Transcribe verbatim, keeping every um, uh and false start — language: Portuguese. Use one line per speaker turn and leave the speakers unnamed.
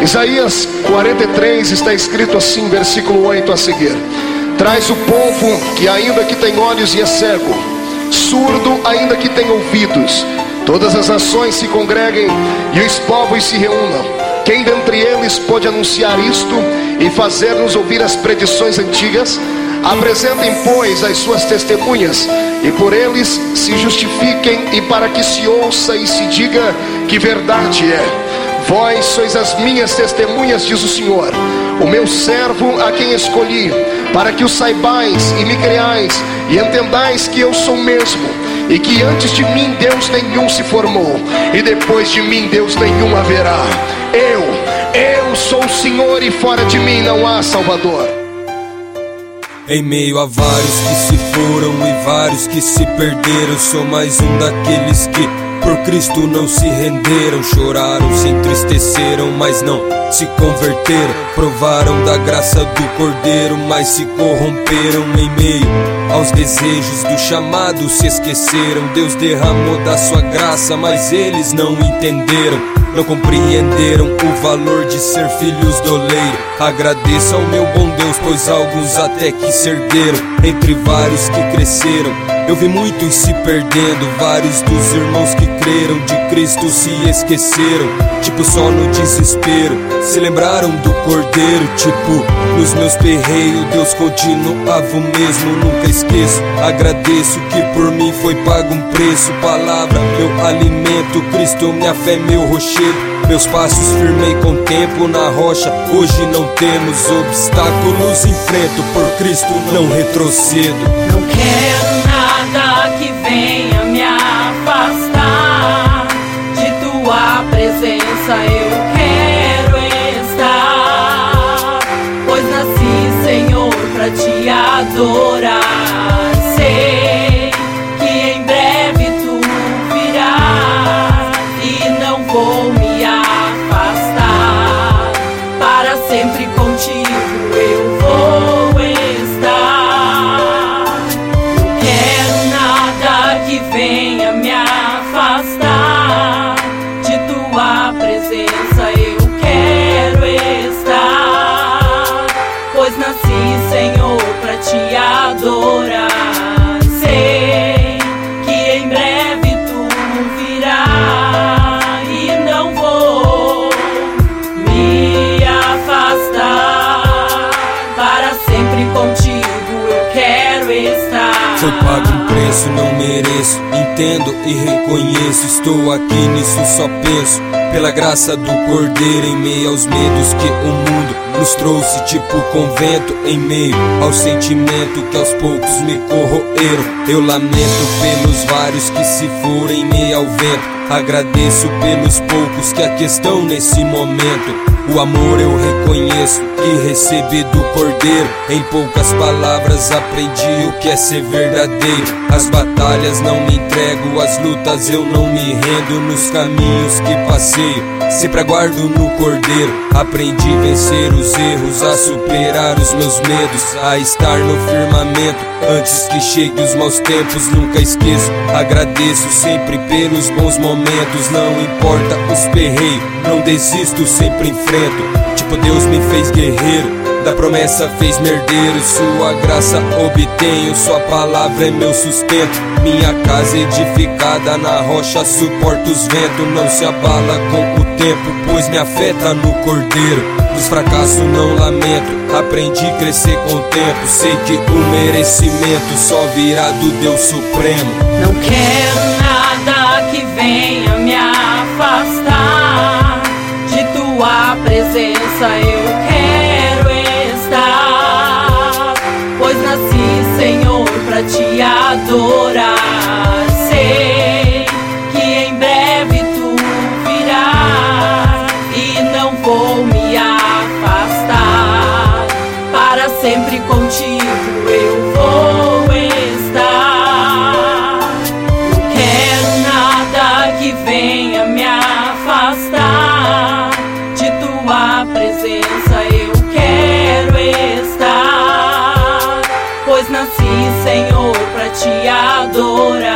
Isaías quarenta e três está escrito assim, versículo oito a seguir: traz o povo que ainda que tem olhos e é cego, surdo ainda que tem ouvidos, todas as nações se congreguem e os povos se reúnam. Quem dentre eles pode anunciar isto e fazer-nos ouvir as predições antigas? Apresentem, pois, as suas testemunhas, e por eles se justifiquem, e para que se ouça e se diga que verdade é. Vós sois as minhas testemunhas, diz o Senhor, o meu servo a quem escolhi, para que o saibais e me creais, e entendais que eu sou mesmo, e que antes de mim Deus nenhum se formou, e depois de mim Deus nenhum haverá. Eu, eu sou o Senhor, e fora de mim não há Salvador.
Em meio a vários que se foram e vários que se perderam, sou mais um daqueles que por Cristo não se renderam. Choraram, se entristeceram, mas não se converteram. Provaram da graça do Cordeiro, mas se corromperam. Em meio aos desejos do chamado se esqueceram. Deus derramou da sua graça, mas eles não entenderam. Não compreenderam o valor de ser filhos do oleiro. Agradeço ao meu bom Deus, pois alguns até que se ergueram. Entre vários que cresceram, eu vi muitos se perdendo. Vários dos irmãos que creram de Cristo se esqueceram. Tipo só no desespero, se lembraram do Cordeiro. Tipo nos meus perreios, Deus continuava o mesmo. Nunca esqueço, agradeço que por mim foi pago um preço. Palavra, meu alimento, Cristo, minha fé, meu rochedo. Meus passos firmei com tempo na rocha. Hoje não temos obstáculos, enfrento por Cristo, não retrocedo.
Não quero nada que venha me afastar de tua presença, eu quero estar, pois nasci, Senhor, pra te adorar. Sei que em breve tu virás e não vou me afastar, para sempre contigo eu vou estar. Não quero nada que venha me afastar de tua presença, eu quero estar, pois nasci, Senhor, pra te adorar. Sei que em breve tu virás e não vou me afastar, para sempre contigo eu quero estar.
Foi pago um preço, não mereço, entendo e reconheço. Estou aqui nisso, só penso pela graça do Cordeiro. Em meio aos medos que o mundo nos trouxe, tipo convento, em meio ao sentimento que aos poucos me corroeram. Eu lamento pelos vários que se foram em meio ao vento. Agradeço pelos poucos que aqui estão nesse momento. O amor eu reconheço que recebi do Cordeiro. Em poucas palavras aprendi o que é ser verdadeiro. As batalhas não me entrego, as lutas eu não me rendo. Nos caminhos que passeio, sempre aguardo no Cordeiro. Aprendi a vencer os erros, a superar os meus medos, a estar no firmamento antes que chegue os maus tempos. Nunca esqueço, agradeço sempre pelos bons momentos. Não importa os perreios, não desisto, sempre enfrento. Tipo Deus me fez guerreiro, da promessa fez merdeiro. Sua graça obtenho, sua palavra é meu sustento. Minha casa edificada na rocha suporta os ventos. Não se abala com o tempo, pois me afeta no Cordeiro. Dos fracassos não lamento, aprendi a crescer com o tempo. Sei que o merecimento só virá do Deus Supremo.
Não quero nada que venha me afastar de tua presença, eu quero estar, pois nasci, Senhor, pra te adorar. Sei que em breve tu virás e não vou me afastar, para sempre contigo eu vou estar. Não quero nada que venha me afastar de tua presença, eu quero estar, pois nasci, Senhor, pra te adorar.